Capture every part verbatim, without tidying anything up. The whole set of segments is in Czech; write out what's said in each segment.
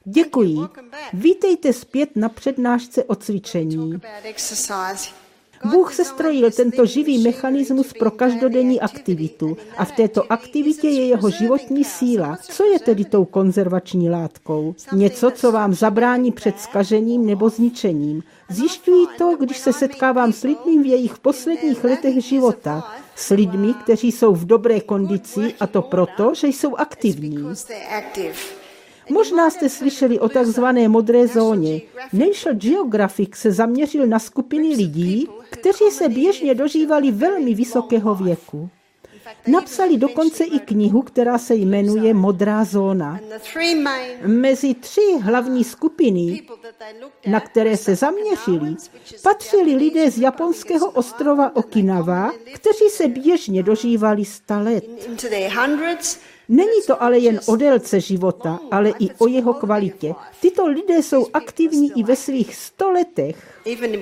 Děkuji. Vítejte zpět na přednášce o cvičení. Bůh sestrojil tento živý mechanismus pro každodenní aktivitu a v této aktivitě je jeho životní síla. Co je tedy tou konzervační látkou? Něco, co vám zabrání před zkažením nebo zničením. Zjišťuji to, když se setkávám s lidmi v jejich posledních letech života. S lidmi, kteří jsou v dobré kondici, a to proto, že jsou aktivní. Možná jste slyšeli o takzvané modré zóně. National Geographic se zaměřil na skupiny lidí, kteří se běžně dožívali velmi vysokého věku. Napsali dokonce i knihu, která se jmenuje Modrá zóna. Mezi tři hlavní skupiny, na které se zaměřili, patřili lidé z japonského ostrova Okinawa, kteří se běžně dožívali sta let. Není to ale jen o délce života, ale i o jeho kvalitě. Tyto lidé jsou aktivní i ve svých sto letech.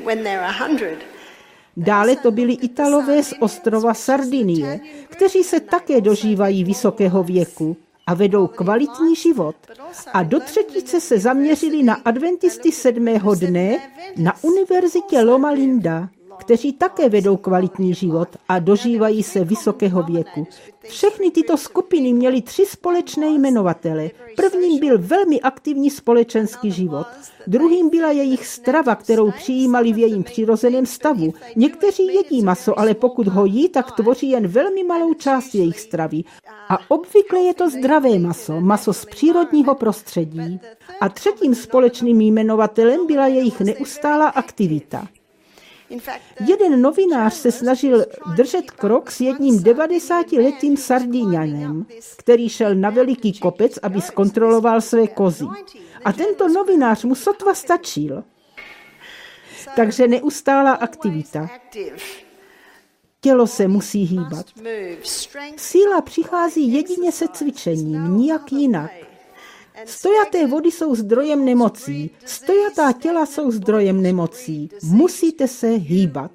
Dále to byli Italové z ostrova Sardinie, kteří se také dožívají vysokého věku a vedou kvalitní život. A do třetice se zaměřili na adventisty sedmého dne na univerzitě Loma Linda, kteří také vedou kvalitní život a dožívají se vysokého věku. Všechny tyto skupiny měly tři společné jmenovatele. Prvním byl velmi aktivní společenský život. Druhým byla jejich strava, kterou přijímali v jejím přirozeném stavu. Někteří jedí maso, ale pokud ho jí, tak tvoří jen velmi malou část jejich stravy. A obvykle je to zdravé maso, maso z přírodního prostředí. A třetím společným jmenovatelem byla jejich neustálá aktivita. Jeden novinář se snažil držet krok s jedním devadesátiletým Sardíňanem, který šel na veliký kopec, aby zkontroloval své kozy. A tento novinář mu sotva stačil. Takže neustálá aktivita. Tělo se musí hýbat. Síla přichází jedině se cvičením, nijak jinak. Stojaté vody jsou zdrojem nemocí. Stojatá těla jsou zdrojem nemocí. Musíte se hýbat.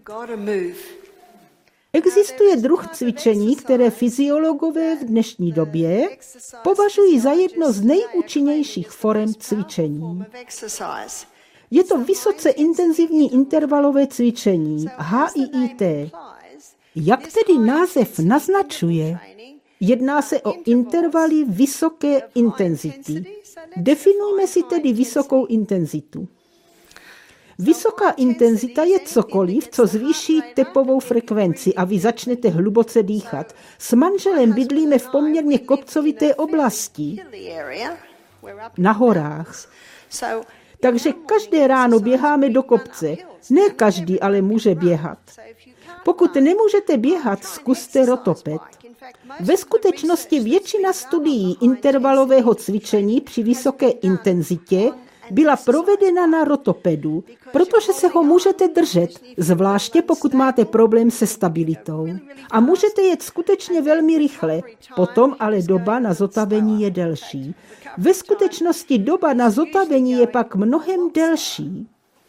Existuje druh cvičení, které fyziologové v dnešní době považují za jedno z nejúčinnějších forem cvičení. Je to vysoce intenzivní intervalové cvičení, H I I T. Jak tedy název naznačuje, jedná se o intervaly vysoké intenzity. Definujme si tedy vysokou intenzitu. Vysoká intenzita je cokoliv, co zvýší tepovou frekvenci a vy začnete hluboce dýchat. S manželem bydlíme v poměrně kopcovité oblasti, na horách. Takže každé ráno běháme do kopce. Ne každý ale může běhat. Pokud nemůžete běhat, zkuste rotoped. Ve skutečnosti většina studií intervalového cvičení při vysoké intenzitě byla provedena na rotopedu, protože se ho můžete držet, zvláště pokud máte problém se stabilitou. A můžete jet skutečně velmi rychle, potom ale doba na zotavení je delší. Ve skutečnosti doba na zotavení je pak mnohem delší.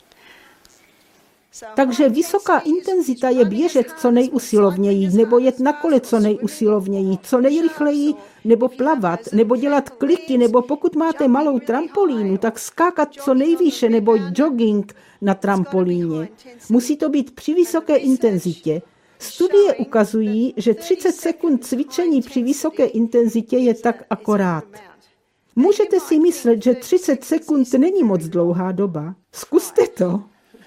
Takže vysoká intenzita je běžet co nejusilovněji, nebo jet na kole co nejusilovněji, co nejrychleji, nebo plavat, nebo dělat kliky, nebo pokud máte malou trampolínu, tak skákat co nejvýše, nebo jogging na trampolíně. Musí to být při vysoké intenzitě. Studie ukazují, že třicet sekund cvičení při vysoké intenzitě je tak akorát. Můžete si myslet, že třicet sekund není moc dlouhá doba. Zkuste to.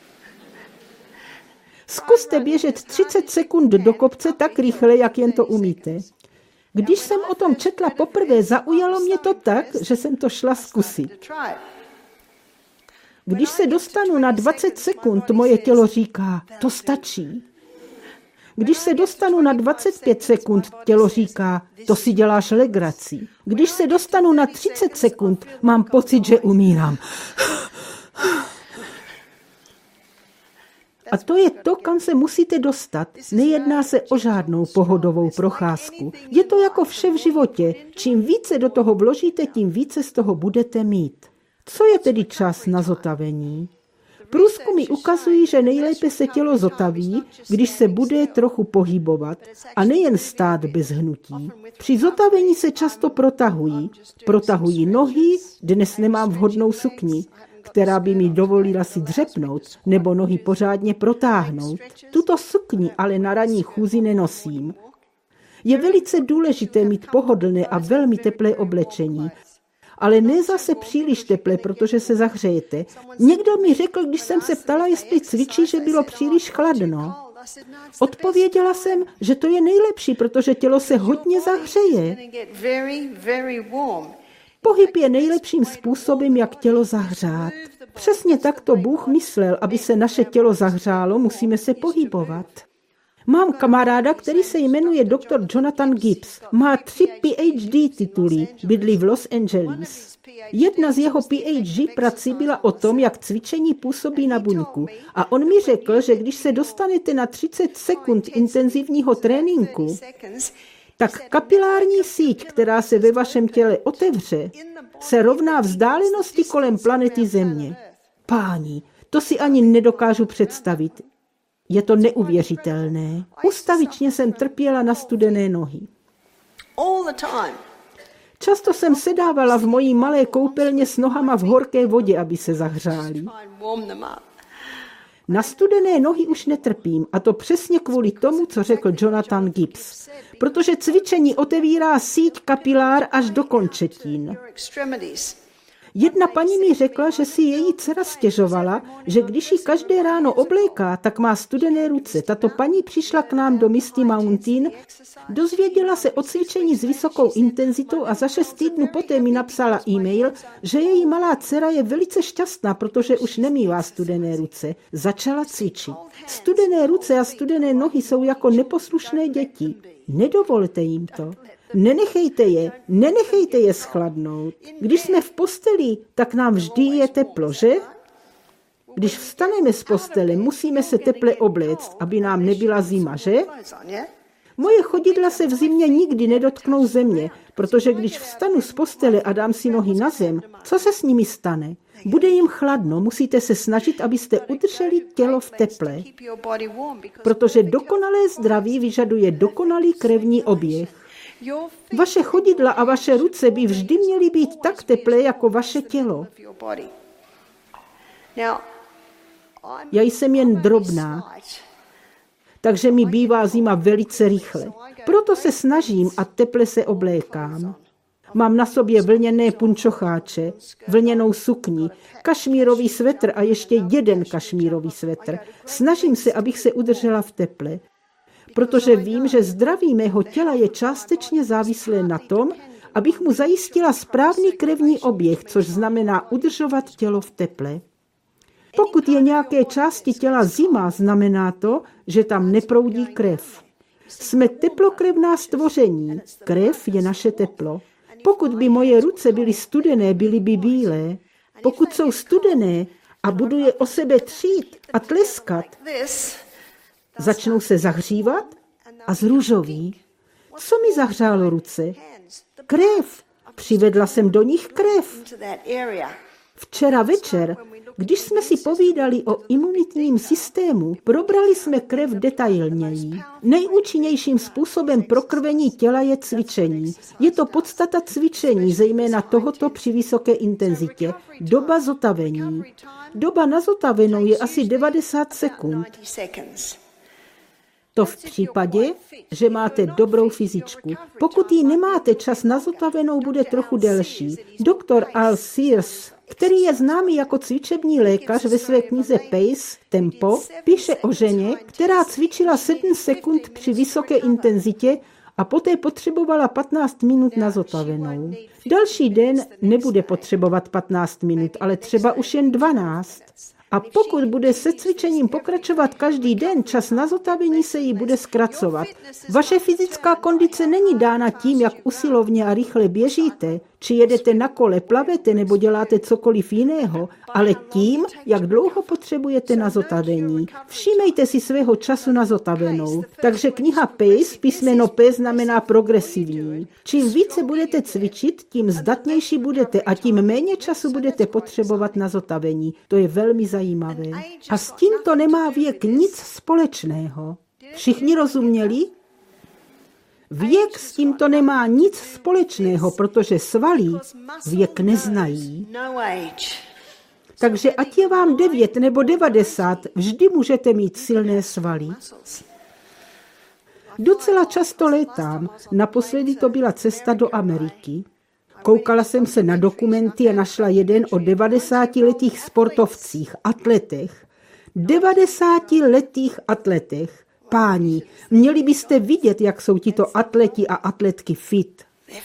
Zkuste běžet třicet sekund do kopce tak rychle, jak jen to umíte. Když jsem o tom četla poprvé, zaujalo mě to tak, že jsem to šla zkusit. Když se dostanu na dvacet sekund, moje tělo říká, to stačí. Když se dostanu na dvacet pět sekund, tělo říká, to si děláš legraci. Když se dostanu na třicet sekund, mám pocit, že umírám. A to je to, kam se musíte dostat. Nejedná se o žádnou pohodovou procházku. Je to jako vše v životě. Čím více do toho vložíte, tím více z toho budete mít. Co je tedy čas na zotavení? Průzkumy ukazují, že nejlépe se tělo zotaví, když se bude trochu pohybovat a nejen stát bez hnutí. Při zotavení se často protahují. Protahují nohy, dnes nemám vhodnou sukni, která by mi dovolila si dřepnout nebo nohy pořádně protáhnout. Tuto sukni ale na ranní chůzi nenosím. Je velice důležité mít pohodlné a velmi teplé oblečení, ale ne zase příliš teplé, protože se zahřejete. Někdo mi řekl, když jsem se ptala, jestli cvičí, že bylo příliš chladno. Odpověděla jsem, že to je nejlepší, protože tělo se hodně zahřeje. Pohyb je nejlepším způsobem, jak tělo zahřát. Přesně takto Bůh myslel, aby se naše tělo zahřálo, musíme se pohybovat. Mám kamaráda, který se jmenuje doktor Jonathan Gibbs. Má tři P H D tituly, bydlí v Los Angeles. Jedna z jeho P H D prací byla o tom, jak cvičení působí na buňku. A on mi řekl, že když se dostanete na třicet sekund intenzivního tréninku, tak kapilární síť, která se ve vašem těle otevře, se rovná vzdálenosti kolem planety Země. Páni, to si ani nedokážu představit. Je to neuvěřitelné. Ustavičně jsem trpěla na studené nohy. Často jsem sedávala v mojí malé koupelně s nohama v horké vodě, aby se zahřály. Na studené nohy už netrpím, a to přesně kvůli tomu, co řekl Jonathan Gibbs. Protože cvičení otevírá síť kapilár až do končetin. Jedna paní mi řekla, že si její dcera stěžovala, že když ji každé ráno obléká, tak má studené ruce. Tato paní přišla k nám do Misty Mountain, dozvěděla se o cvičení s vysokou intenzitou a za šest týdnů poté mi napsala e-mail, že její malá dcera je velice šťastná, protože už nemívá studené ruce. Začala cvičit. Studené ruce a studené nohy jsou jako neposlušné děti. Nedovolte jim to. Nenechejte je, nenechejte je schladnout. Když jsme v posteli, tak nám vždy je teplo, že? Když vstaneme z postele, musíme se teple obléct, aby nám nebyla zima, že? Moje chodidla se v zimě nikdy nedotknou země, protože když vstanu z postele a dám si nohy na zem, co se s nimi stane? Bude jim chladno, musíte se snažit, abyste udrželi tělo v teple, protože dokonalé zdraví vyžaduje dokonalý krevní oběh. Vaše chodidla a vaše ruce by vždy měly být tak teplé jako vaše tělo. Já jsem jen drobná, takže mi bývá zima velice rychle. Proto se snažím a teple se oblékám. Mám na sobě vlněné punčocháče, vlněnou sukni, kašmírový svetr a ještě jeden kašmírový svetr. Snažím se, abych se udržela v teple. Protože vím, že zdraví mého těla je částečně závislé na tom, abych mu zajistila správný krevní oběh, což znamená udržovat tělo v teple. Pokud je nějaké části těla zima, znamená to, že tam neproudí krev. Jsme teplokrevná stvoření. Krev je naše teplo. Pokud by moje ruce byly studené, byly by bílé. Pokud jsou studené a budu je o sebe třít a tleskat, začnou se zahřívat a zrůžoví. Co mi zahřálo ruce? Krev. Přivedla jsem do nich krev. Včera večer, když jsme si povídali o imunitním systému, probrali jsme krev detailněji. Nejúčinnějším způsobem pro krvení těla je cvičení. Je to podstata cvičení, zejména tohoto při vysoké intenzitě. Doba zotavení. Doba na zotavenou je asi devadesát sekund. To v případě, že máte dobrou fyzičku. Pokud ji nemáte, čas na zotavenou bude trochu delší. Doktor Al Sears, který je známý jako cvičební lékař, ve své knize Pace, Tempo, píše o ženě, která cvičila sedm sekund při vysoké intenzitě a poté potřebovala patnáct minut na zotavenou. Další den nebude potřebovat patnáct minut, ale třeba už jen dvanáct. A pokud bude se cvičením pokračovat každý den, čas na zotavení se jí bude zkracovat. Vaše fyzická kondice není dána tím, jak usilovně a rychle běžíte. či jedete na kole, plavete nebo děláte cokoliv jiného, ale tím, jak dlouho potřebujete na zotavení. Všímejte si svého času na zotavenou. Takže kniha Pace, písmeno P znamená progresivní. Čím více budete cvičit, tím zdatnější budete a tím méně času budete potřebovat na zotavení. To je velmi zajímavé. A s tím to nemá věk nic společného. Všichni rozuměli? Věk s tímto nemá nic společného, protože svaly věk neznají. Takže ať je vám devět nebo devadesát, vždy můžete mít silné svaly. Docela často létám. Naposledy to byla cesta do Ameriky. Koukala jsem se na dokumenty a našla jeden o devadesátiletých sportovcích, atletech. devadesátiletých atletech. Páni, měli byste vidět, jak jsou tito atleti a atletky fit.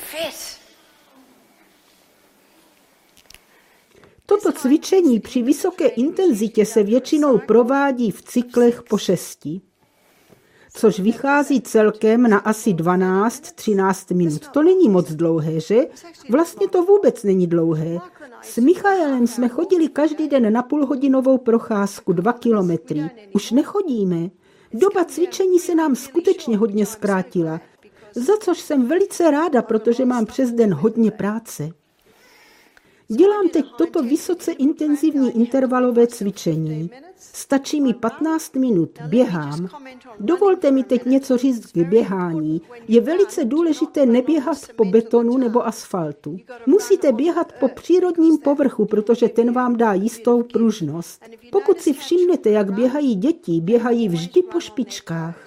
Toto cvičení při vysoké intenzitě se většinou provádí v cyklech po šesti, což vychází celkem na asi dvanáct třináct minut. To není moc dlouhé, že? Vlastně to vůbec není dlouhé. S Michaelem jsme chodili každý den na půlhodinovou procházku, dva kilometry. Už nechodíme. Doba cvičení se nám skutečně hodně zkrátila, za což jsem velice ráda, protože mám přes den hodně práce. Dělám teď toto vysoce intenzivní intervalové cvičení. Stačí mi patnáct minut, běhám. Dovolte mi teď něco říct k běhání. Je velice důležité neběhat po betonu nebo asfaltu. Musíte běhat po přírodním povrchu, protože ten vám dá jistou pružnost. Pokud si všimnete, jak běhají děti, běhají vždy po špičkách.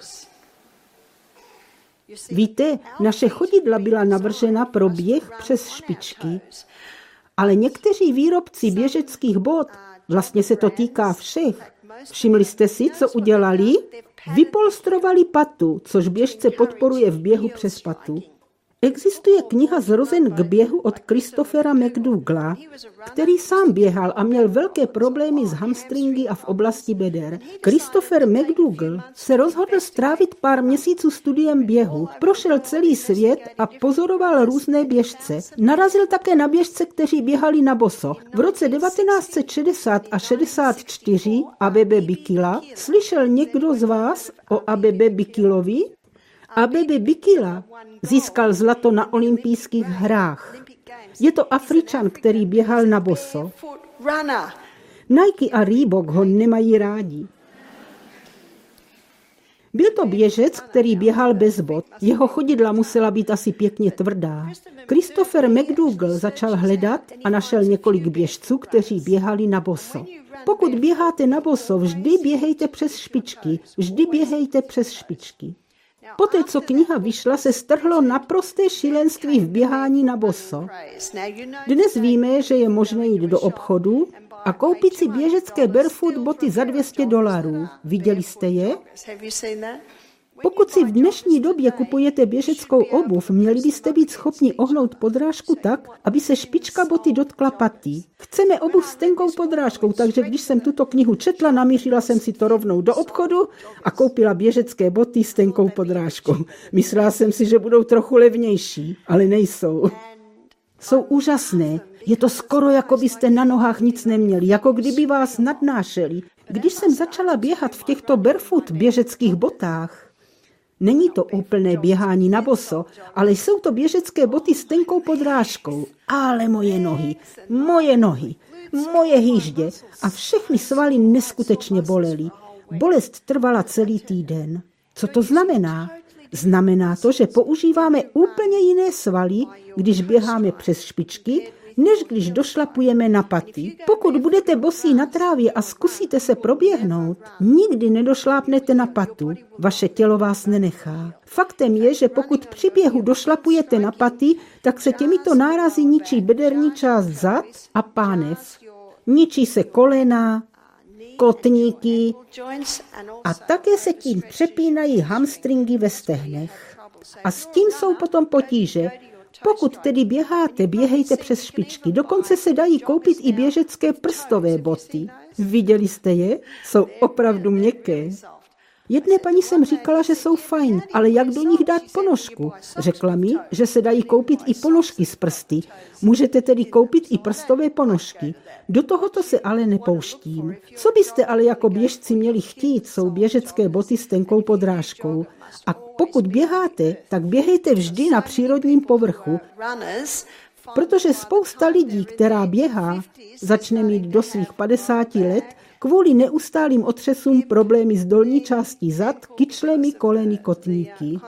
Víte, naše chodidla byla navržena pro běh přes špičky. Ale někteří výrobci běžeckých bot, vlastně se to týká všech, všimli jste si, co udělali? Vypolstrovali patu, což běžce podporuje v běhu přes patu. Existuje kniha Zrozen k běhu od Christophera McDougalla, který sám běhal a měl velké problémy s hamstringy a v oblasti beder. Christopher McDougall se rozhodl strávit pár měsíců studiem běhu, prošel celý svět a pozoroval různé běžce. Narazil také na běžce, kteří běhali na boso. V roce devatenáct set šedesát a šedesát čtyři Abebe Bikila. Slyšel někdo z vás o Abebe Bikilovi? Abebe Bikila získal zlato na olympijských hrách. Je to Afričan, který běhal na boso. Nike a Reebok ho nemají rádi. Byl to běžec, který běhal bez bot. Jeho chodidla musela být asi pěkně tvrdá. Christopher McDougall začal hledat a našel několik běžců, kteří běhali na boso. Pokud běháte na boso, vždy běhejte přes špičky. Vždy běhejte přes špičky. Poté, co kniha vyšla, se strhlo naprosté šílenství v běhání na boso. Dnes víme, že je možné jít do obchodu a koupit si běžecké barefoot boty za dvě stě dolarů. Viděli jste je? Pokud si v dnešní době kupujete běžeckou obuv, měli byste být schopni ohnout podrážku tak, aby se špička boty dotkla paty. Chceme obuv s tenkou podrážkou, takže když jsem tuto knihu četla, namířila jsem si to rovnou do obchodu a koupila běžecké boty s tenkou podrážkou. Myslela jsem si, že budou trochu levnější, ale nejsou. Jsou úžasné. Je to skoro, jako byste na nohách nic neměli, jako kdyby vás nadnášeli. Když jsem začala běhat v těchto barefoot běžeckých botách, není to úplné běhání na boso, ale jsou to běžecké boty s tenkou podrážkou. Ale moje nohy, moje nohy, moje hýždě a všechny svaly neskutečně bolely. Bolest trvala celý týden. Co to znamená? Znamená to, že používáme úplně jiné svaly, když běháme přes špičky, než když došlapujeme na paty. Pokud budete bosí na trávě a zkusíte se proběhnout, nikdy nedošlápnete na patu. Vaše tělo vás nenechá. Faktem je, že pokud při běhu došlapujete na paty, tak se těmito nárazy ničí bederní část zad a pánev. Ničí se kolena, kotníky a také se tím přepínají hamstringy ve stehnech. A s tím jsou potom potíže. Pokud tedy běháte, běhejte přes špičky. Dokonce se dají koupit i běžecké prstové boty. Viděli jste je? Jsou opravdu měkké. Jedné paní jsem říkala, že jsou fajn, ale jak do nich dát ponožku? Řekla mi, že se dají koupit i ponožky z prsty. Můžete tedy koupit i prstové ponožky. Do tohoto se ale nepouštím. Co byste ale jako běžci měli chtít, jsou běžecké boty s tenkou podrážkou. A pokud běháte, tak běhejte vždy na přírodním povrchu, protože spousta lidí, která běhá, začne mít do svých padesáti let, kvůli neustálým otřesům problémy s dolní částí zad, kyčlemi, koleny, kotníky.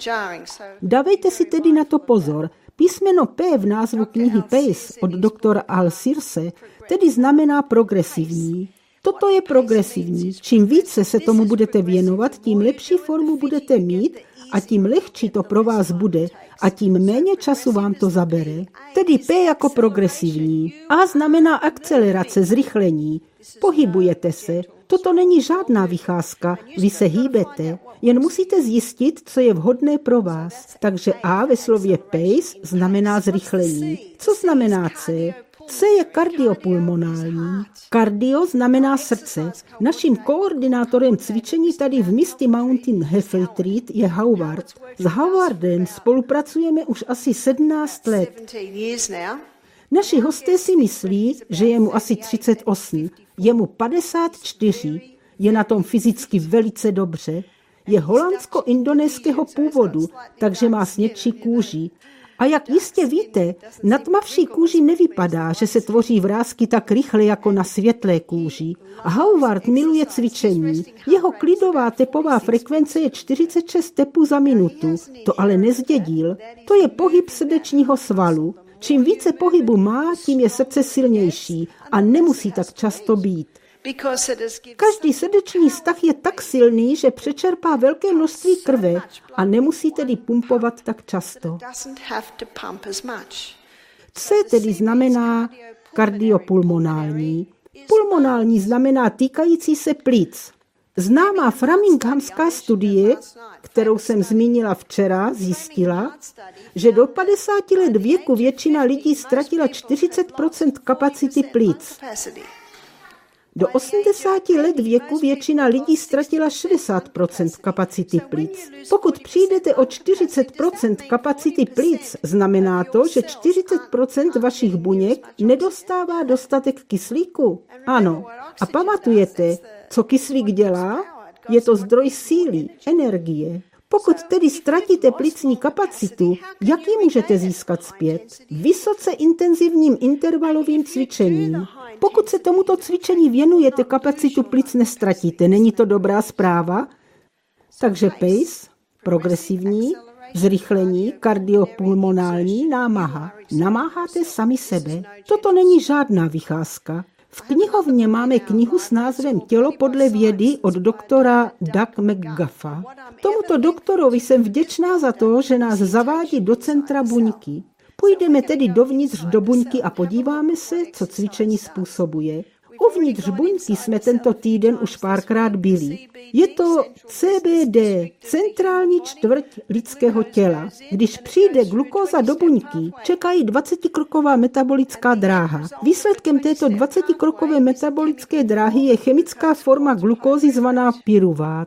Dávejte si tedy na to pozor. Písmeno P v názvu knihy Pace od doktora Al Searse tedy znamená progresivní. Toto je progresivní. Čím více se tomu budete věnovat, tím lepší formu budete mít a tím lehčí to pro vás bude a tím méně času vám to zabere. Tedy P jako progresivní. A znamená akcelerace, zrychlení. Pohybujete se. Toto není žádná vycházka. Vy se hýbete. Jen musíte zjistit, co je vhodné pro vás. Takže A ve slově pace znamená zrychlení. Co znamená C? C je kardiopulmonální. Kardio znamená srdce. Naším koordinátorem cvičení tady v Misty Mountain Half Retreat je Howard. S Howardem spolupracujeme už asi sedmnáct let. Naši hosté si myslí, že je mu asi třicet osm, je mu padesát čtyři, je na tom fyzicky velice dobře, je holandsko-indonéského původu, takže má snědší kůži. A jak jistě víte, na tmavší kůži nevypadá, že se tvoří vrásky tak rychle jako na světlé kůži. A Howard miluje cvičení. Jeho klidová tepová frekvence je čtyřicet šest tepů za minutu. To ale nezdědil. To je pohyb srdečního svalu. Čím více pohybu má, tím je srdce silnější a nemusí tak často být. Každý srdeční stah je tak silný, že přečerpá velké množství krve a nemusí tedy pumpovat tak často. C tedy znamená kardiopulmonální. Pulmonální znamená týkající se plic. Známá framinghamská studie, kterou jsem zmínila včera, zjistila, že do padesáti let věku většina lidí ztratila čtyřicet procent kapacity plic. Do osmdesáti let věku většina lidí ztratila šedesát procent kapacity plic. Pokud přijdete o čtyřicet procent kapacity plic, znamená to, že čtyřicet procent vašich buněk nedostává dostatek kyslíku? Ano. A pamatujete, co kyslík dělá? Je to zdroj síly, energie. Pokud tedy ztratíte plicní kapacitu, jak ji můžete získat zpět? Vysoce intenzivním intervalovým cvičením. Pokud se tomuto cvičení věnujete, kapacitu plic nestratíte. Není to dobrá zpráva? Takže pace, progresivní, zrychlení, kardiopulmonální, námaha. Namáháte sami sebe. Toto není žádná vycházka. V knihovně máme knihu s názvem Tělo podle vědy od doktora Doug McGuffa. Tomuto doktorovi jsem vděčná za to, že nás zavádí do centra buňky. Půjdeme tedy dovnitř do buňky a podíváme se, co cvičení způsobuje. Uvnitř buňky jsme tento týden už párkrát byli. Je to C B D, centrální čtvrť lidského těla. Když přijde glukóza do buňky, čekají dvacetikroková metabolická dráha. Výsledkem této dvacetikrokové metabolické dráhy je chemická forma glukózy zvaná pyruvát.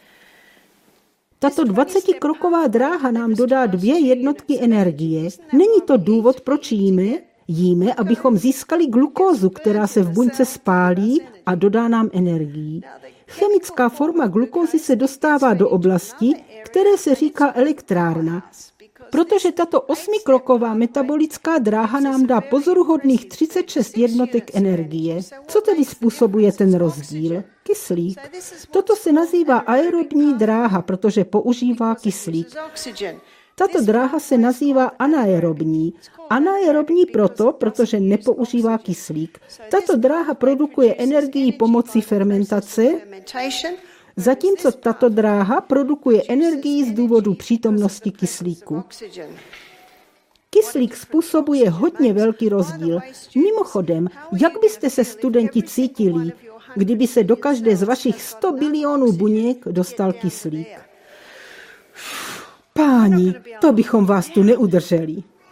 Tato dvacetikroková dráha nám dodá dvě jednotky energie. Není to důvod, proč jíme? Jíme, abychom získali glukózu, která se v buňce spálí a dodá nám energii. Chemická forma glukózy se dostává do oblasti, které se říká elektrárna, protože tato osmikroková metabolická dráha nám dá pozoruhodných třicet šest jednotek energie. Co tedy způsobuje ten rozdíl? Kyslík. Toto se nazývá aerobní dráha, protože používá kyslík. Tato dráha se nazývá anaerobní. Anaerobní proto, protože nepoužívá kyslík. Tato dráha produkuje energii pomocí fermentace, zatímco tato dráha produkuje energii z důvodu přítomnosti kyslíku. Kyslík způsobuje hodně velký rozdíl. Mimochodem, jak byste se studenti cítili, kdyby se do každé z vašich sto bilionů buněk dostal kyslík? Páni, to bychom vás tu neudrželi.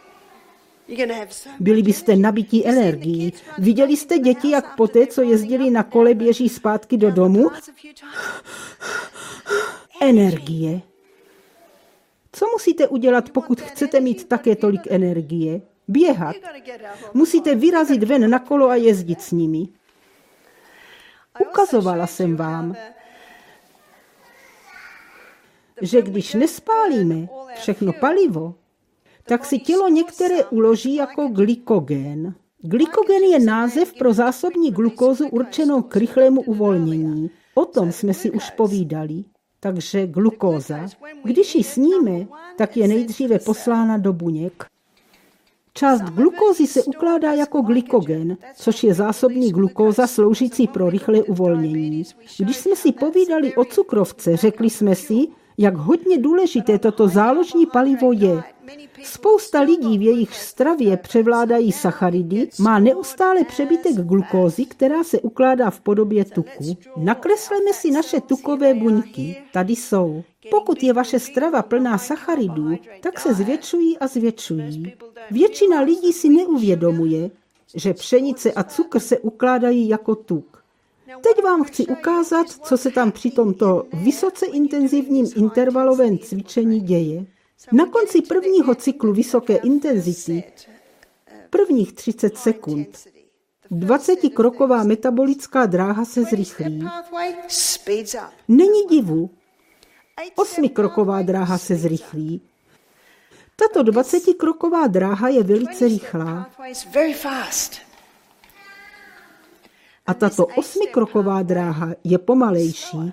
Byli byste nabití energií. Viděli jste děti, jak poté, co jezdili na kole, běží zpátky do domu? Energie. Co musíte udělat, pokud chcete mít také tolik energie? Běhat. Musíte vyrazit ven na kolo a jezdit s nimi. Ukazovala jsem vám, že když nespálíme všechno palivo, tak si tělo některé uloží jako glykogen. Glykogen je název pro zásobní glukózu určenou k rychlému uvolnění. O tom jsme si už povídali. Takže glukóza, když ji sníme, tak je nejdříve poslána do buněk. Část glukózy se ukládá jako glykogen, což je zásobní glukóza sloužící pro rychlé uvolnění. Když jsme si povídali o cukrovce, řekli jsme si, jak hodně důležité toto záložní palivo je. Spousta lidí, v jejich stravě převládají sacharidy, má neustále přebytek glukózy, která se ukládá v podobě tuku. Nakresleme si naše tukové buňky. Tady jsou. Pokud je vaše strava plná sacharidů, tak se zvětšují a zvětšují. Většina lidí si neuvědomuje, že pšenice a cukr se ukládají jako tuk. Teď vám chci ukázat, co se tam při tomto vysoce intenzivním intervalovém cvičení děje. Na konci prvního cyklu vysoké intenzity, prvních třicet sekund, dvacetikroková metabolická dráha se zrychlí. Není divu, osmikroková dráha se zrychlí. Tato dvacetikroková dráha je velice rychlá. A tato osmikroková dráha je pomalejší.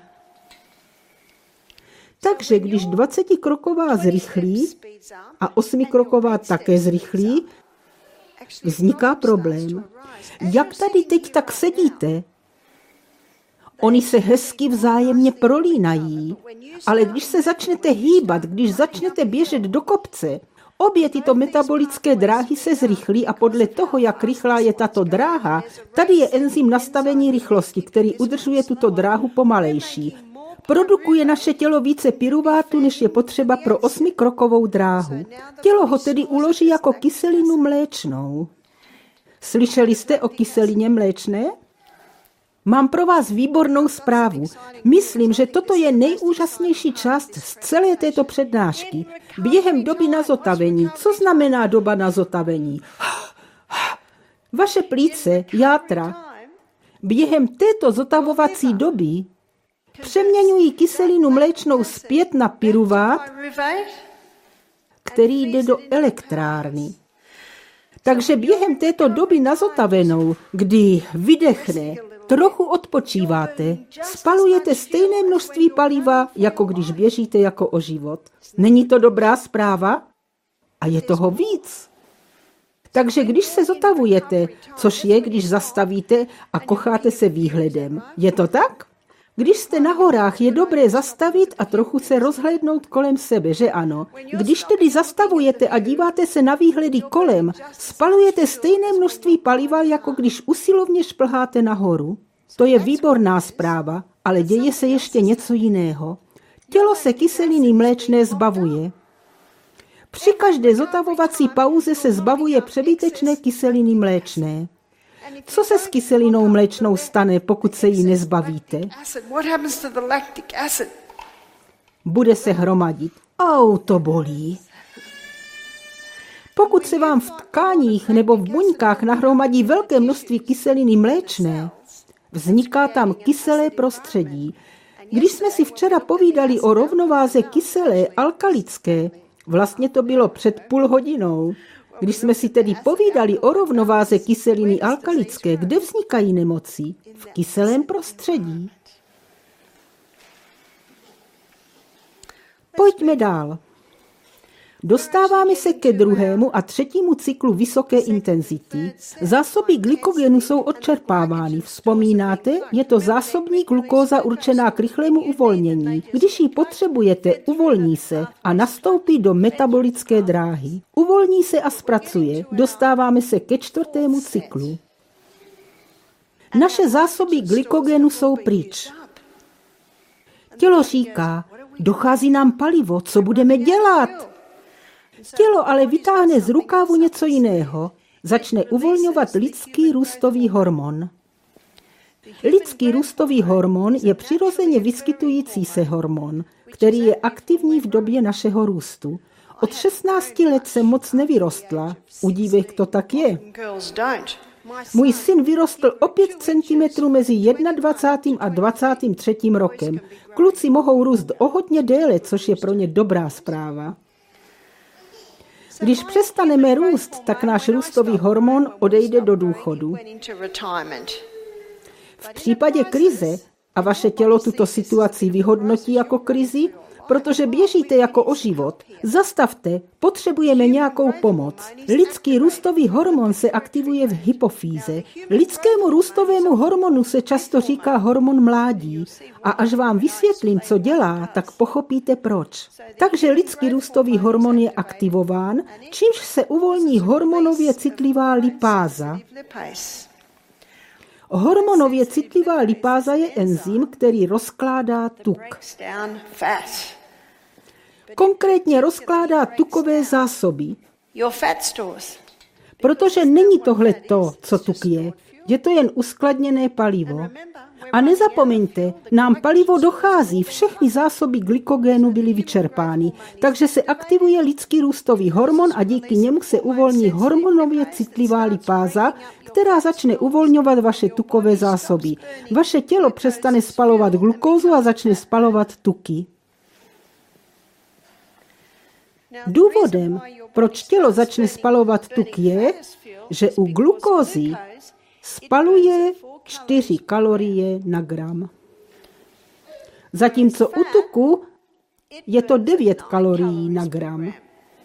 Takže když dvacetikroková zrychlí a osmikroková také zrychlí, vzniká problém. Jak tady teď tak sedíte? Oni se hezky vzájemně prolínají, ale když se začnete hýbat, když začnete běžet do kopce, obě tyto metabolické dráhy se zrychlí a podle toho, jak rychlá je tato dráha, tady je enzym nastavení rychlosti, který udržuje tuto dráhu pomalejší. Produkuje naše tělo více pyruvátu, než je potřeba pro osmikrokovou dráhu. Tělo ho tedy uloží jako kyselinu mléčnou. Slyšeli jste o kyselině mléčné? Mám pro vás výbornou zprávu. Myslím, že toto je nejúžasnější část z celé této přednášky. Během doby na zotavení. Co znamená doba na zotavení? Vaše plíce, játra, během této zotavovací doby přeměňují kyselinu mléčnou zpět na pyruvát, který jde do elektrárny. Takže během této doby na zotavenou, kdy vydechne, trochu odpočíváte, spalujete stejné množství paliva, jako když běžíte jako o život. Není to dobrá zpráva? A je toho víc. Takže když se zotavujete, což je, když zastavíte a kocháte se výhledem, je to tak? Když jste na horách, je dobré zastavit a trochu se rozhlédnout kolem sebe, že ano? Když tedy zastavujete a díváte se na výhledy kolem, spalujete stejné množství paliva, jako když usilovně šplháte nahoru. To je výborná zpráva, ale děje se ještě něco jiného. Tělo se kyseliny mléčné zbavuje. Při každé zotavovací pauze se zbavuje přebytečné kyseliny mléčné. Co se s kyselinou mléčnou stane, pokud se jí nezbavíte? Bude se hromadit. Au, to bolí. Pokud se vám v tkáních nebo v buňkách nahromadí velké množství kyseliny mléčné, vzniká tam kyselé prostředí. Když jsme si včera povídali o rovnováze kyselé alkalické, vlastně to bylo před půl hodinou, když jsme si tedy povídali o rovnováze kyseliny alkalické, kde vznikají nemoci? V kyselém prostředí. Pojďme dál. Dostáváme se ke druhému a třetímu cyklu vysoké intenzity. Zásoby glykogenu jsou odčerpávány. Vzpomínáte? Je to zásobní glukóza určená k rychlému uvolnění. Když ji potřebujete, uvolní se a nastoupí do metabolické dráhy. Uvolní se a zpracuje. Dostáváme se ke čtvrtému cyklu. Naše zásoby glykogenu jsou pryč. Tělo říká, dochází nám palivo, co budeme dělat? Tělo ale vytáhne z rukávu něco jiného. Začne uvolňovat lidský růstový hormon. Lidský růstový hormon je přirozeně vyskytující se hormon, který je aktivní v době našeho růstu. Od šestnácti let jsem moc nevyrostla. U dívek to tak je. Můj syn vyrostl o pět centimetrů mezi dvacátým prvním a dvacátým třetím rokem. Kluci mohou růst o hodně déle, což je pro ně dobrá zpráva. Když přestaneme růst, tak náš růstový hormon odejde do důchodu. V případě krize, a vaše tělo tuto situaci vyhodnotí jako krizi, protože běžíte jako o život, zastavte, potřebujeme nějakou pomoc. Lidský růstový hormon se aktivuje v hypofýze. Lidskému růstovému hormonu se často říká hormon mládí. A až vám vysvětlím, co dělá, tak pochopíte proč. Takže lidský růstový hormon je aktivován, čímž se uvolní hormonově citlivá lipáza. Hormonově citlivá lipáza je enzym, který rozkládá tuk. Konkrétně rozkládá tukové zásoby. Protože není tohle to, co tuk je. Je to jen uskladněné palivo. A nezapomeňte, nám palivo dochází, všechny zásoby glykogénu byly vyčerpány, takže se aktivuje lidský růstový hormon a díky němu se uvolní hormonově citlivá lipáza, která začne uvolňovat vaše tukové zásoby. Vaše tělo přestane spalovat glukózu a začne spalovat tuky. Důvodem, proč tělo začne spalovat tuk, je, že u glukózy spaluje čtyři kalorie na gram. Zatímco u tuku je to devět kalorií na gram.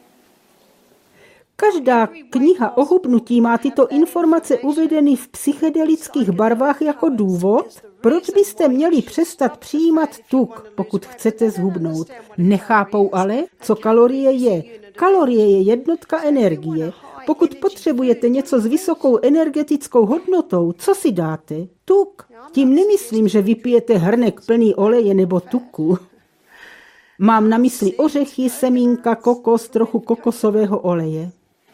Každá kniha o hubnutí má tyto informace uvedeny v psychedelických barvách jako důvod, proč byste měli přestat přijímat tuk, pokud chcete zhubnout. Nechápou ale, co kalorie je. Kalorie je jednotka energie. Pokud potřebujete něco s vysokou energetickou hodnotou, co si dáte? Tuk. Tím nemyslím, že vypijete hrnek plný oleje nebo tuku. Mám na mysli ořechy, semínka, kokos, trochu kokosového oleje.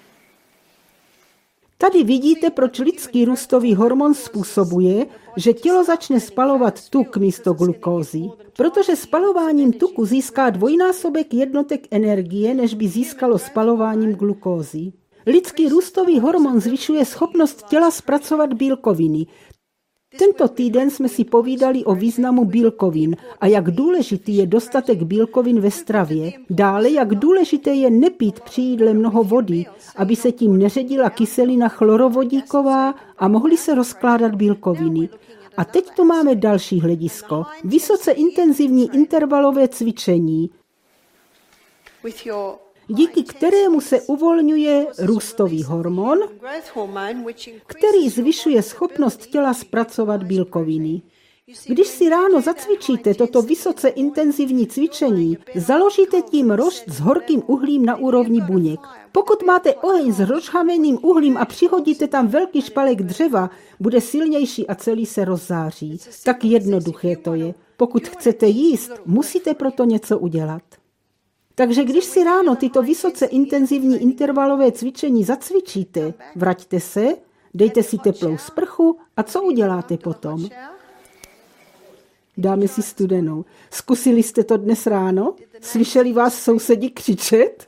Tady vidíte, proč lidský růstový hormon způsobuje, že tělo začne spalovat tuk místo glukózy. Protože spalováním tuku získá dvojnásobek jednotek energie, než by získalo spalováním glukózy. Lidský růstový hormon zvyšuje schopnost těla zpracovat bílkoviny. Tento týden jsme si povídali o významu bílkovin a jak důležitý je dostatek bílkovin ve stravě. Dále, jak důležité je nepít při jídle mnoho vody, aby se tím neředila kyselina chlorovodíková a mohly se rozkládat bílkoviny. A teď tu máme další hledisko. Vysoce intenzivní intervalové cvičení, díky kterému se uvolňuje růstový hormon, který zvyšuje schopnost těla zpracovat bílkoviny. Když si ráno zacvičíte toto vysoce intenzivní cvičení, založíte tím rošt s horkým uhlím na úrovni buněk. Pokud máte oheň s rozžhaveným uhlím a přihodíte tam velký špalek dřeva, bude silnější a celý se rozzáří. Tak jednoduché to je. Pokud chcete jíst, musíte proto něco udělat. Takže když si ráno tyto vysoce intenzivní intervalové cvičení zacvičíte, vraťte se, dejte si teplou sprchu a co uděláte potom? Dáme si studenou. Zkusili jste to dnes ráno? Slyšeli vás sousedi křičet?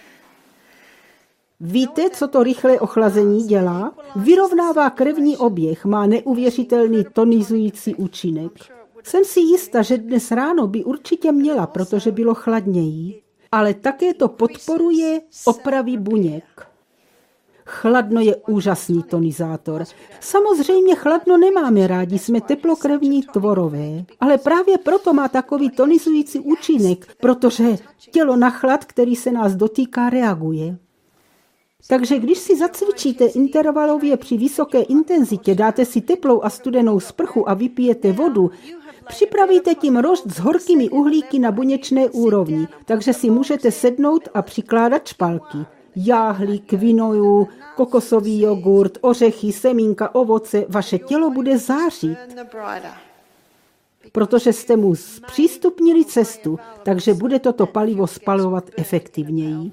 Víte, co to rychlé ochlazení dělá? Vyrovnává krevní oběh, má neuvěřitelný tonizující účinek. Jsem si jistá, že dnes ráno by určitě měla, protože bylo chladněji. Ale také to podporuje opravy buněk. Chladno je úžasný tonizátor. Samozřejmě chladno nemáme rádi, jsme teplokrevní tvorové. Ale právě proto má takový tonizující účinek, protože tělo na chlad, který se nás dotýká, reaguje. Takže když si zacvičíte intervalově při vysoké intenzitě, dáte si teplou a studenou sprchu a vypijete vodu, připravíte tím rošt s horkými uhlíky na buněčné úrovni, takže si můžete sednout a přikládat špalky. Jáhly, kvinoju, kokosový jogurt, ořechy, semínka, ovoce, vaše tělo bude zářit. Protože jste mu zpřístupnili cestu, takže bude toto palivo spalovat efektivněji.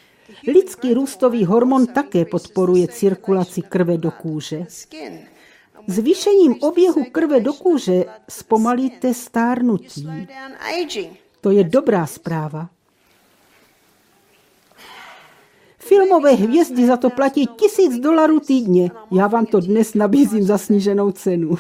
Lidský růstový hormon také podporuje cirkulaci krve do kůže. Zvýšením oběhu krve do kůže zpomalíte stárnutí. To je dobrá zpráva. Filmové hvězdy za to platí tisíc dolarů týdně. Já vám to dnes nabízím za sníženou cenu.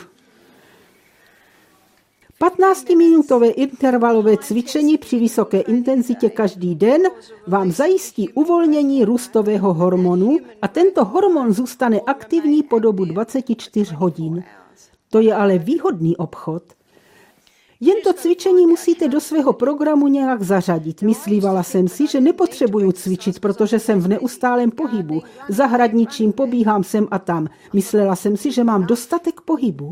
patnáctiminutové intervalové cvičení při vysoké intenzitě každý den vám zajistí uvolnění růstového hormonu a tento hormon zůstane aktivní po dobu dvacet čtyři hodin. To je ale výhodný obchod. Jen to cvičení musíte do svého programu nějak zařadit. Myslívala jsem si, že nepotřebuju cvičit, protože jsem v neustálém pohybu. Zahradničím, pobíhám sem a tam. Myslela jsem si, že mám dostatek pohybu.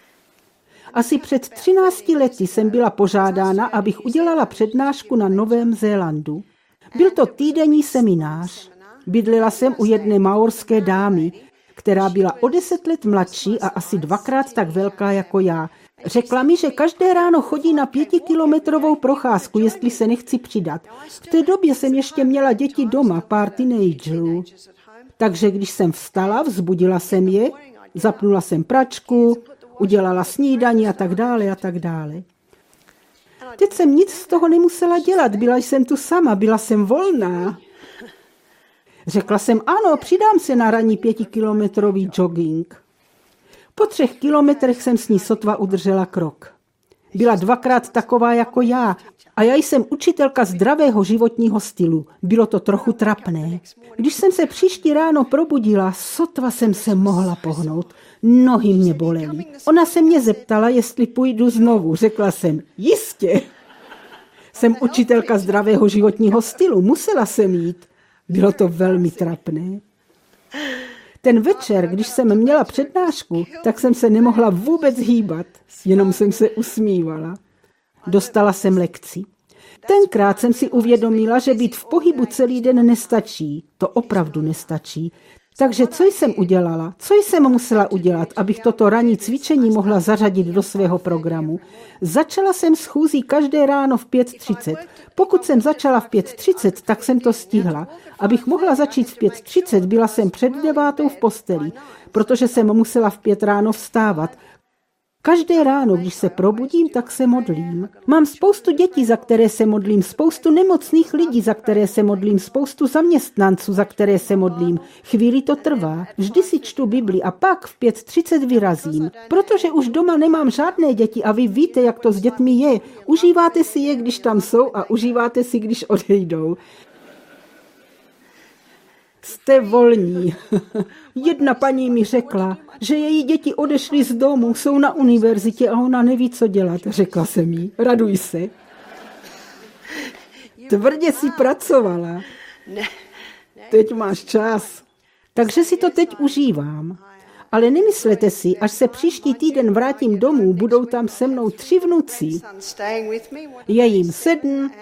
Asi před třinácti lety jsem byla požádána, abych udělala přednášku na Novém Zélandu. Byl to týdenní seminář. Bydlela jsem u jedné maorské dámy, která byla o deset let mladší a asi dvakrát tak velká jako já. Řekla mi, že každé ráno chodí na pětikilometrovou procházku, jestli se nechci přidat. V té době jsem ještě měla děti doma, pár teenagerů. Takže když jsem vstala, vzbudila jsem je, zapnula jsem pračku, udělala snídani a tak dále a tak dále. Teď jsem nic z toho nemusela dělat, byla jsem tu sama, byla jsem volná. Řekla jsem, ano, přidám se na ranní pětikilometrový jogging. Po třech kilometrech jsem s ní sotva udržela krok. Byla dvakrát taková jako já a já jsem učitelka zdravého životního stylu. Bylo to trochu trapné. Když jsem se příští ráno probudila, sotva jsem se mohla pohnout. Nohy mě bolely. Ona se mě zeptala, jestli půjdu znovu. Řekla jsem, jistě. Jsem učitelka zdravého životního stylu, musela jsem jít. Bylo to velmi trapné. Ten večer, když jsem měla přednášku, tak jsem se nemohla vůbec hýbat, jenom jsem se usmívala. Dostala jsem lekci. Tenkrát jsem si uvědomila, že být v pohybu celý den nestačí. To opravdu nestačí. Takže co jsem udělala? Co jsem musela udělat, abych toto ranní cvičení mohla zařadit do svého programu? Začala jsem schůzí každé ráno v pět třicet. Pokud jsem začala v pět třicet, tak jsem to stihla. Abych mohla začít v pět třicet, byla jsem před devátou v posteli, protože jsem musela v pět ráno vstávat. Každé ráno, když se probudím, tak se modlím. Mám spoustu dětí, za které se modlím, spoustu nemocných lidí, za které se modlím, spoustu zaměstnanců, za které se modlím. Chvíli to trvá. Vždy si čtu Bibli a pak v pět třicet vyrazím. Protože už doma nemám žádné děti a vy víte, jak to s dětmi je. Užíváte si je, když tam jsou a užíváte si, když odejdou. Jste volní. Jedna paní mi řekla, že její děti odešly z domu, jsou na univerzitě a ona neví, co dělat. Řekla jsem jí, raduj se. Tvrdě si pracovala. Teď máš čas. Takže si to teď užívám. Ale nemyslete si, až se příští týden vrátím domů, budou tam se mnou tři vnuci. Je jim sedm,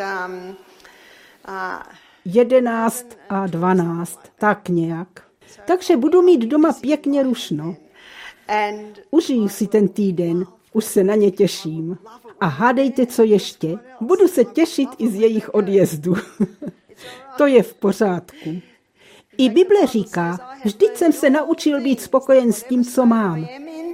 jedenáct a dvanáct, tak nějak. Takže budu mít doma pěkně rušno. Užiju si ten týden, už se na ně těším. A hádejte, co ještě? Budu se těšit i z jejich odjezdu. To je v pořádku. I Bible říká, vždyť jsem se naučil být spokojen s tím, co mám.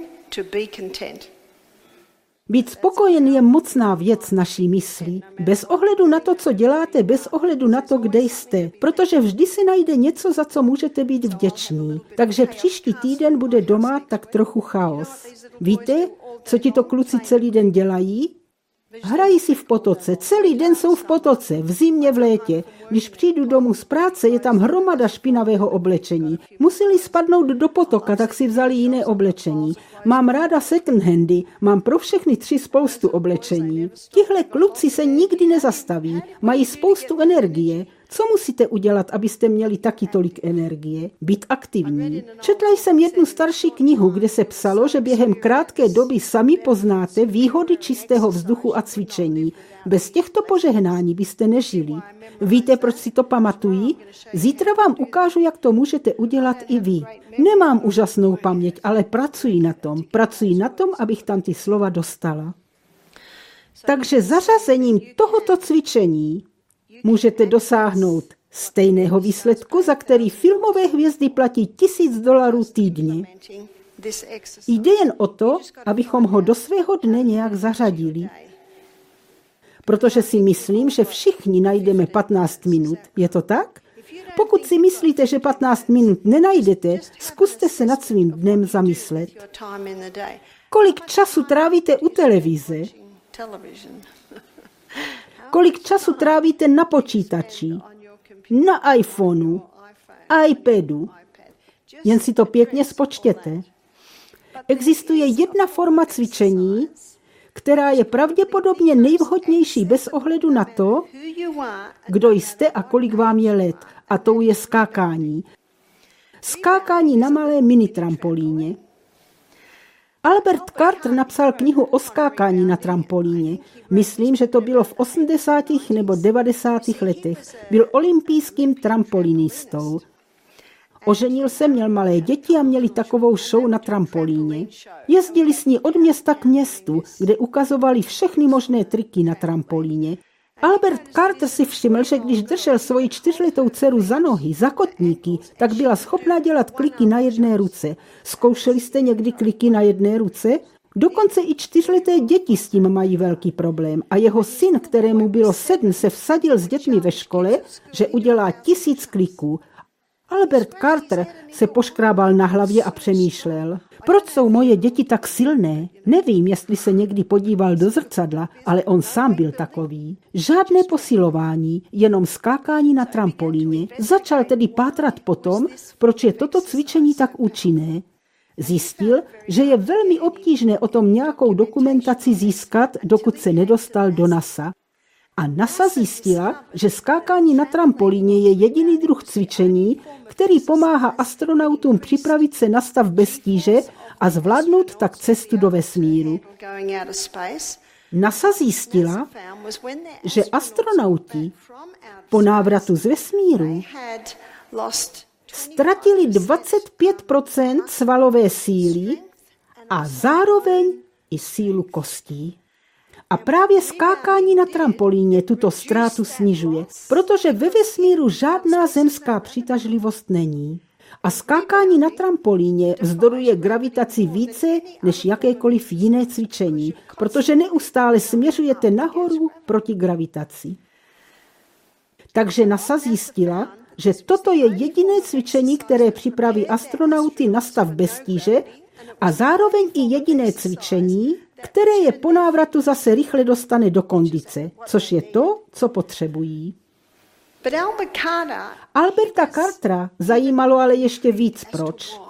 Být spokojen je mocná věc naší mysli. Bez ohledu na to, co děláte, bez ohledu na to, kde jste. Protože vždy se najde něco, za co můžete být vděční. Takže příští týden bude doma tak trochu chaos. Víte, co ti to kluci celý den dělají? Hrají si v potoce, celý den jsou v potoce, v zimě, v létě. Když přijdu domů z práce, je tam hromada špinavého oblečení. Museli spadnout do potoka, tak si vzali jiné oblečení. Mám ráda second handy, mám pro všechny tři spoustu oblečení. Tihle kluci se nikdy nezastaví, mají spoustu energie. Co musíte udělat, abyste měli taky tolik energie? Být aktivní. Četla jsem jednu starší knihu, kde se psalo, že během krátké doby sami poznáte výhody čistého vzduchu a cvičení. Bez těchto požehnání byste nežili. Víte, proč si to pamatují? Zítra vám ukážu, jak to můžete udělat i vy. Nemám úžasnou paměť, ale pracuji na tom. Pracuji na tom, abych tam ty slova dostala. Takže zařazením tohoto cvičení můžete dosáhnout stejného výsledku, za který filmové hvězdy platí tisíc dolarů týdně. Jde jen o to, abychom ho do svého dne nějak zařadili. Protože si myslím, že všichni najdeme patnáct minut. Je to tak? Pokud si myslíte, že patnáct minut nenajdete, zkuste se nad svým dnem zamyslet. Kolik času trávíte u televize? Kolik času trávíte na počítači, na iPhoneu, iPadu? Jen si to pěkně spočtěte. Existuje jedna forma cvičení, která je pravděpodobně nejvhodnější bez ohledu na to, kdo jste a kolik vám je let. A tou je skákání. Skákání na malé mini-trampolíně. Albert Carter napsal knihu o skákání na trampolíně. Myslím, že to bylo v osmdesátých nebo devadesátých letech. Byl olympijským trampolinistou. Oženil se, měl malé děti a měli takovou show na trampolíně. Jezdili s ní od města k městu, kde ukazovali všechny možné triky na trampolíně. Albert Carter si všiml, že když držel svoji čtyřletou dceru za nohy, za kotníky, tak byla schopná dělat kliky na jedné ruce. Zkoušeli jste někdy kliky na jedné ruce? Dokonce i čtyřleté děti s tím mají velký problém. A jeho syn, kterému bylo sedm, se vsadil s dětmi ve škole, že udělá tisíc kliků. Albert Carter se poškrábal na hlavě a přemýšlel. Proč jsou moje děti tak silné? Nevím, jestli se někdy podíval do zrcadla, ale on sám byl takový. Žádné posilování, jenom skákání na trampolíně. Začal tedy pátrat po tom, proč je toto cvičení tak účinné. Zjistil, že je velmi obtížné o tom nějakou dokumentaci získat, dokud se nedostal do NASA. A NASA zjistila, že skákání na trampolíně je jediný druh cvičení, který pomáhá astronautům připravit se na stav bez tíže a zvládnout tak cestu do vesmíru. NASA zjistila, že astronauti po návratu z vesmíru ztratili dvacet pět procent svalové síly a zároveň i sílu kostí. A právě skákání na trampolíně tuto ztrátu snižuje, protože ve vesmíru žádná zemská přitažlivost není. A skákání na trampolíně vzdoruje gravitaci více než jakékoliv jiné cvičení, protože neustále směřujete nahoru proti gravitaci. Takže NASA zjistila, že toto je jediné cvičení, které připraví astronauty na stav bez tíže a zároveň i jediné cvičení, které je po návratu zase rychle dostane do kondice, což je to, co potřebují. Alberta Cartera zajímalo ale ještě víc proč.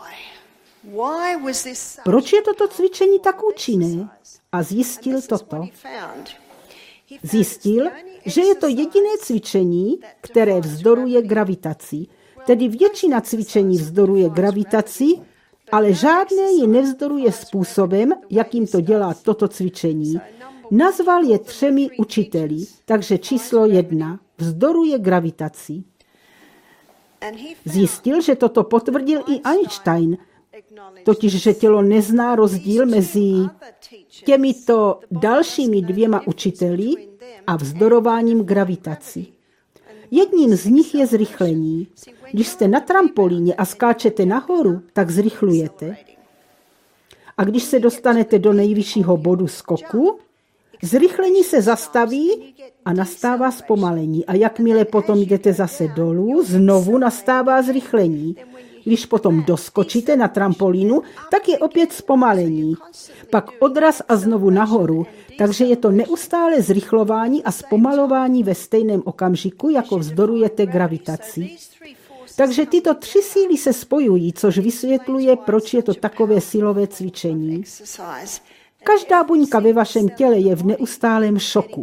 Proč je toto cvičení tak účinné? A zjistil toto. Zjistil, že je to jediné cvičení, které vzdoruje gravitaci. Tedy většina cvičení vzdoruje gravitaci, ale žádné ji nevzdoruje způsobem, jakým to dělá toto cvičení. Nazval je třemi učiteli, takže číslo jedna vzdoruje gravitaci. Zjistil, že toto potvrdil i Einstein, totiž, že tělo nezná rozdíl mezi těmito dalšími dvěma učiteli a vzdorováním gravitaci. Jedním z nich je zrychlení. Když jste na trampolíně a skáčete nahoru, tak zrychlujete. A když se dostanete do nejvyššího bodu skoku, zrychlení se zastaví a nastává zpomalení. A jakmile potom jdete zase dolů, znovu nastává zrychlení. Když potom doskočíte na trampolínu, tak je opět zpomalení. Pak odraz a znovu nahoru. Takže je to neustále zrychlování a zpomalování ve stejném okamžiku, jako vzdorujete gravitaci. Takže tyto tři síly se spojují, což vysvětluje, proč je to takové silové cvičení. Každá buňka ve vašem těle je v neustálém šoku.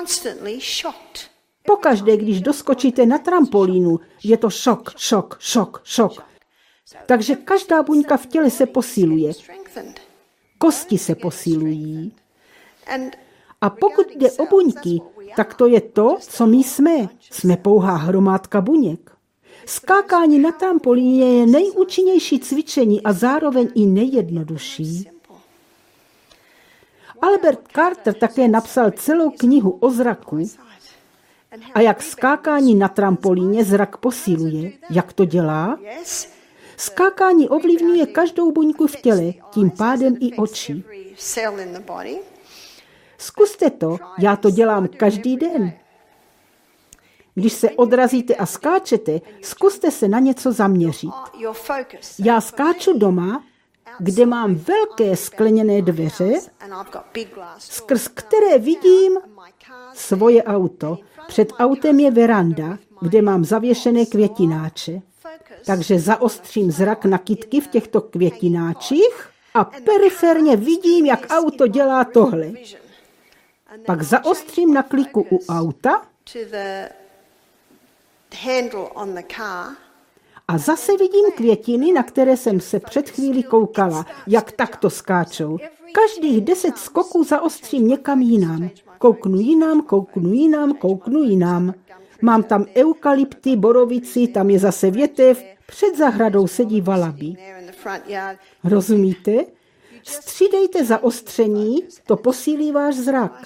Pokaždé, když doskočíte na trampolínu, je to šok, šok, šok, šok. Takže každá buňka v těle se posiluje. Kosti se posilují. A pokud jde o buňky, tak to je to, co my jsme. Jsme pouhá hromádka buněk. Skákání na trampolíně je nejúčinnější cvičení a zároveň i nejjednodušší. Albert Carter také napsal celou knihu o zraku a jak skákání na trampolíně zrak posiluje. Jak to dělá? Skákání ovlivňuje každou buňku v těle, tím pádem i oči. Zkuste to, já to dělám každý den. Když se odrazíte a skáčete, zkuste se na něco zaměřit. Já skáču doma, kde mám velké skleněné dveře, skrz které vidím svoje auto. Před autem je veranda, kde mám zavěšené květináče. Takže zaostřím zrak na kytky v těchto květináčích a periferně vidím, jak auto dělá tohle. Pak zaostřím na kliku u auta a zase vidím květiny, na které jsem se před chvílí koukala, jak takto skáčou. Každých deset skoků zaostřím někam jinam. Kouknu jinam, kouknu jinam, kouknu jinam. Mám tam eukalypty, borovici, tam je zase větev, před zahradou sedí valaby. Rozumíte? Střídejte zaostření, to posílí váš zrak.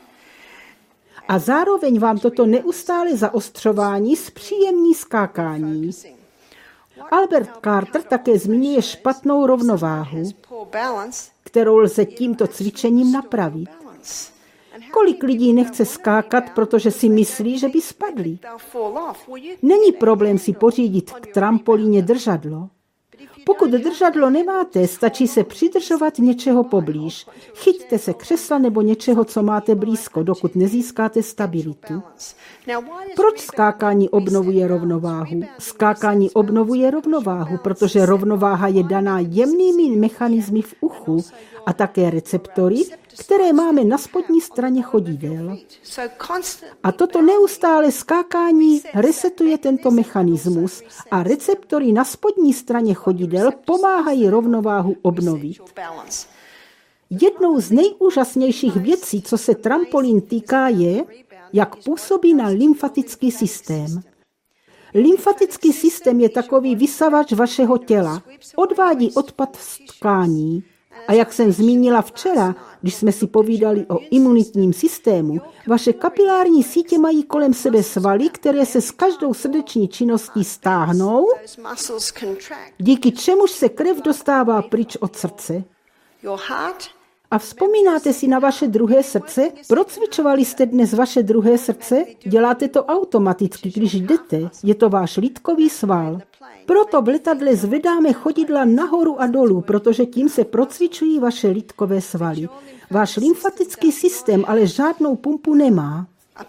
A zároveň vám toto neustále zaostřování zpříjemní skákání. Albert Carter také zmiňuje špatnou rovnováhu, kterou lze tímto cvičením napravit. Kolik lidí nechce skákat, protože si myslí, že by spadli? Není problém si pořídit k trampolíně držadlo. Pokud držadlo nemáte, stačí se přidržovat něčeho poblíž. Chyťte se křesla nebo něčeho, co máte blízko, dokud nezískáte stabilitu. Proč skákání obnovuje rovnováhu? Skákání obnovuje rovnováhu, protože rovnováha je daná jemnými mechanismy v uchu a také receptory, které máme na spodní straně chodidel. A toto neustále skákání resetuje tento mechanismus a receptory na spodní straně chodidel pomáhají rovnováhu obnovit. Jednou z nejúžasnějších věcí, co se trampolín týká, je, jak působí na lymfatický systém. Lymfatický systém je takový vysavač vašeho těla. Odvádí odpad z tkání. A jak jsem zmínila včera, když jsme si povídali o imunitním systému, vaše kapilární sítě mají kolem sebe svaly, které se s každou srdeční činností stáhnou, díky čemuž se krev dostává pryč od srdce. A vzpomínáte si na vaše druhé srdce? Procvičovali jste dnes vaše druhé srdce? Děláte to automaticky, když jdete. Je to váš lítkový sval. Proto v letadle zvedáme chodidla nahoru a dolů, protože tím se procvičují vaše lítkové svaly. Váš lymfatický systém ale žádnou pumpu nemá.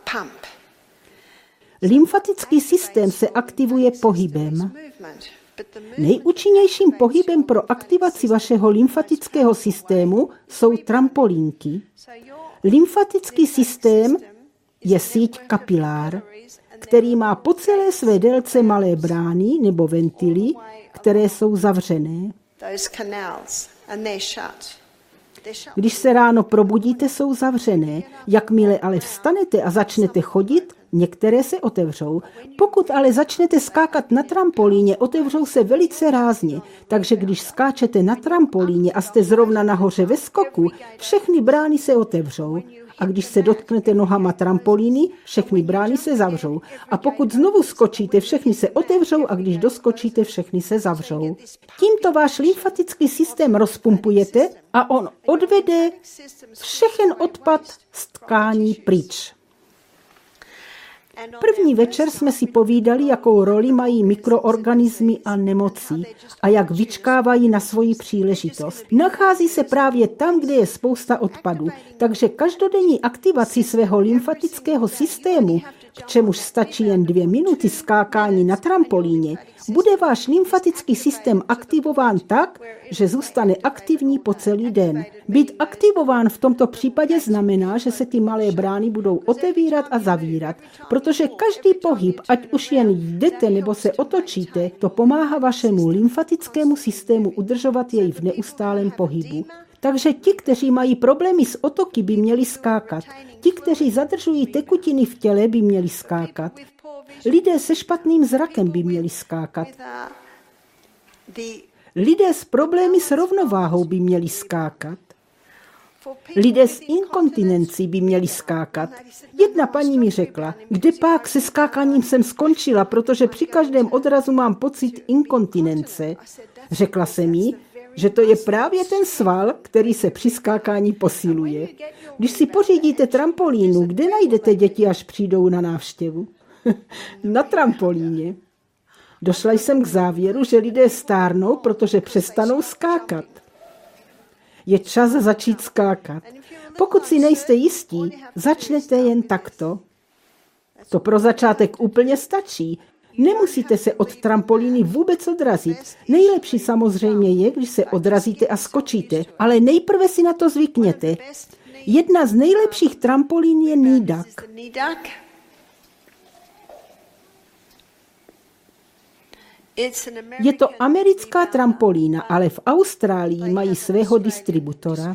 Lymfatický systém se aktivuje pohybem. Nejúčinnějším pohybem pro aktivaci vašeho lymfatického systému jsou trampolínky. Lymfatický systém je síť kapilár, který má po celé své délce malé brány nebo ventily, které jsou zavřené. Když se ráno probudíte, jsou zavřené. Jakmile ale vstanete a začnete chodit, některé se otevřou. Pokud ale začnete skákat na trampolíně, otevřou se velice rázně. Takže když skáčete na trampolíně a jste zrovna nahoře ve skoku, všechny brány se otevřou. A když se dotknete nohama trampolíny, všechny brány se zavřou. A pokud znovu skočíte, všechny se otevřou a když doskočíte, všechny se zavřou. Tímto váš lymfatický systém rozpumpujete a on odvede všechen odpad z tkání pryč. První večer jsme si povídali, jakou roli mají mikroorganismy a nemoci a jak vyčkávají na svoji příležitost. Nachází se právě tam, kde je spousta odpadů, takže každodenní aktivaci svého lymfatického systému, k čemuž stačí jen dvě minuty skákání na trampolíně, bude váš lymfatický systém aktivován tak, že zůstane aktivní po celý den. Být aktivován v tomto případě znamená, že se ty malé brány budou otevírat a zavírat, protože každý pohyb, ať už jen jdete nebo se otočíte, to pomáhá vašemu lymfatickému systému udržovat jej v neustálém pohybu. Takže ti, kteří mají problémy s otoky, by měli skákat. Ti, kteří zadržují tekutiny v těle, by měli skákat. Lidé se špatným zrakem by měli skákat. Lidé s problémy s rovnováhou by měli skákat. Lidé s inkontinencí by měli skákat. Jedna paní mi řekla, kde pak se skákáním jsem skončila, protože při každém odrazu mám pocit inkontinence. Řekla jsem jí, že to je právě ten sval, který se při skákání posiluje. Když si pořídíte trampolínu, kde najdete děti, až přijdou na návštěvu? Na trampolíně. Došla jsem k závěru, že lidé stárnou, protože přestanou skákat. Je čas začít skákat. Pokud si nejste jistí, začnete jen takto. To pro začátek úplně stačí. Nemusíte se od trampolíny vůbec odrazit. Nejlepší samozřejmě je, když se odrazíte a skočíte, ale nejprve si na to zvykněte. Jedna z nejlepších trampolín je knee duck. Je to americká trampolína, ale v Austrálii mají svého distributora.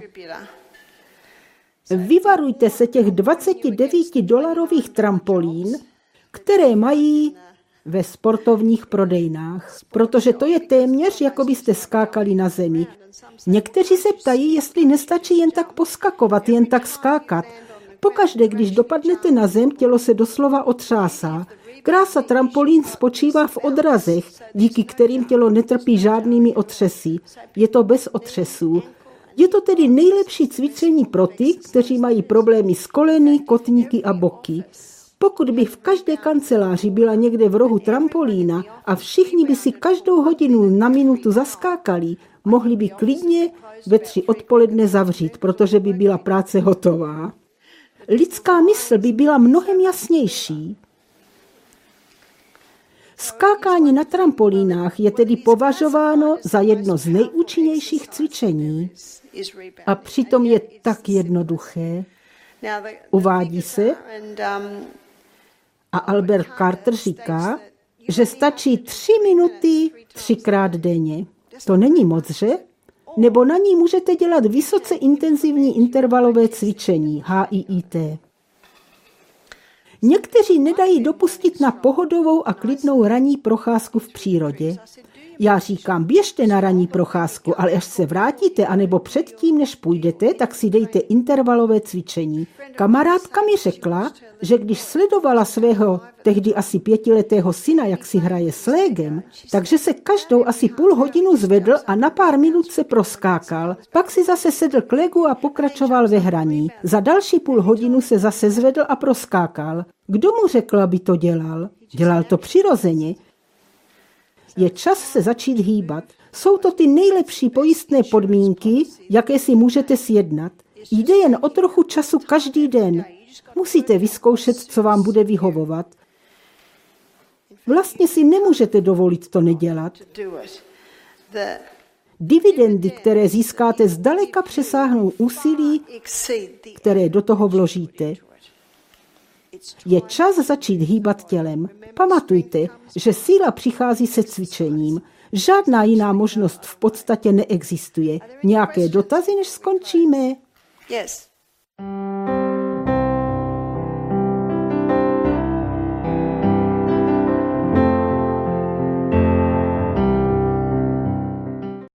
Vyvarujte se těch dvacet devět dolarových trampolín, které mají ve sportovních prodejnách, protože to je téměř, jako byste skákali na zemi. Někteří se ptají, jestli nestačí jen tak poskakovat, jen tak skákat. Pokaždé, když dopadnete na zem, tělo se doslova otřásá. Krása trampolín spočívá v odrazech, díky kterým tělo netrpí žádnými otřesy. Je to bez otřesů. Je to tedy nejlepší cvičení pro ty, kteří mají problémy s koleny, kotníky a boky. Pokud by v každé kanceláři byla někde v rohu trampolína a všichni by si každou hodinu na minutu zaskákali, mohli by klidně ve tři odpoledne zavřít, protože by byla práce hotová. Lidská mysl by byla mnohem jasnější. Skákání na trampolínách je tedy považováno za jedno z nejúčinnějších cvičení. A přitom je tak jednoduché. Uvádí se, a Albert Carter říká, že stačí tři minuty třikrát denně. To není moc, že? Nebo na ní můžete dělat vysoce intenzivní intervalové cvičení, H I I T. Někteří nedají dopustit na pohodovou a klidnou ranní procházku v přírodě. Já říkám, běžte na ranní procházku, ale až se vrátíte, anebo předtím, než půjdete, tak si dejte intervalové cvičení. Kamarádka mi řekla, že když sledovala svého tehdy asi pětiletého syna, jak si hraje s légem, takže se každou asi půl hodinu zvedl a na pár minut se proskákal. Pak si zase sedl k légu a pokračoval ve hraní. Za další půl hodinu se zase zvedl a proskákal. Kdo mu řekl, aby to dělal? Dělal to přirozeně. Je čas se začít hýbat. Jsou to ty nejlepší pojistné podmínky, jaké si můžete sjednat. Jde jen o trochu času každý den. Musíte vyzkoušet, co vám bude vyhovovat. Vlastně si nemůžete dovolit to nedělat. Dividendy, které získáte, zdaleka přesáhnou úsilí, které do toho vložíte. Je čas začít hýbat tělem. Pamatujte, že síla přichází se cvičením. Žádná jiná možnost v podstatě neexistuje. Nějaké dotazy, než skončíme? Yes.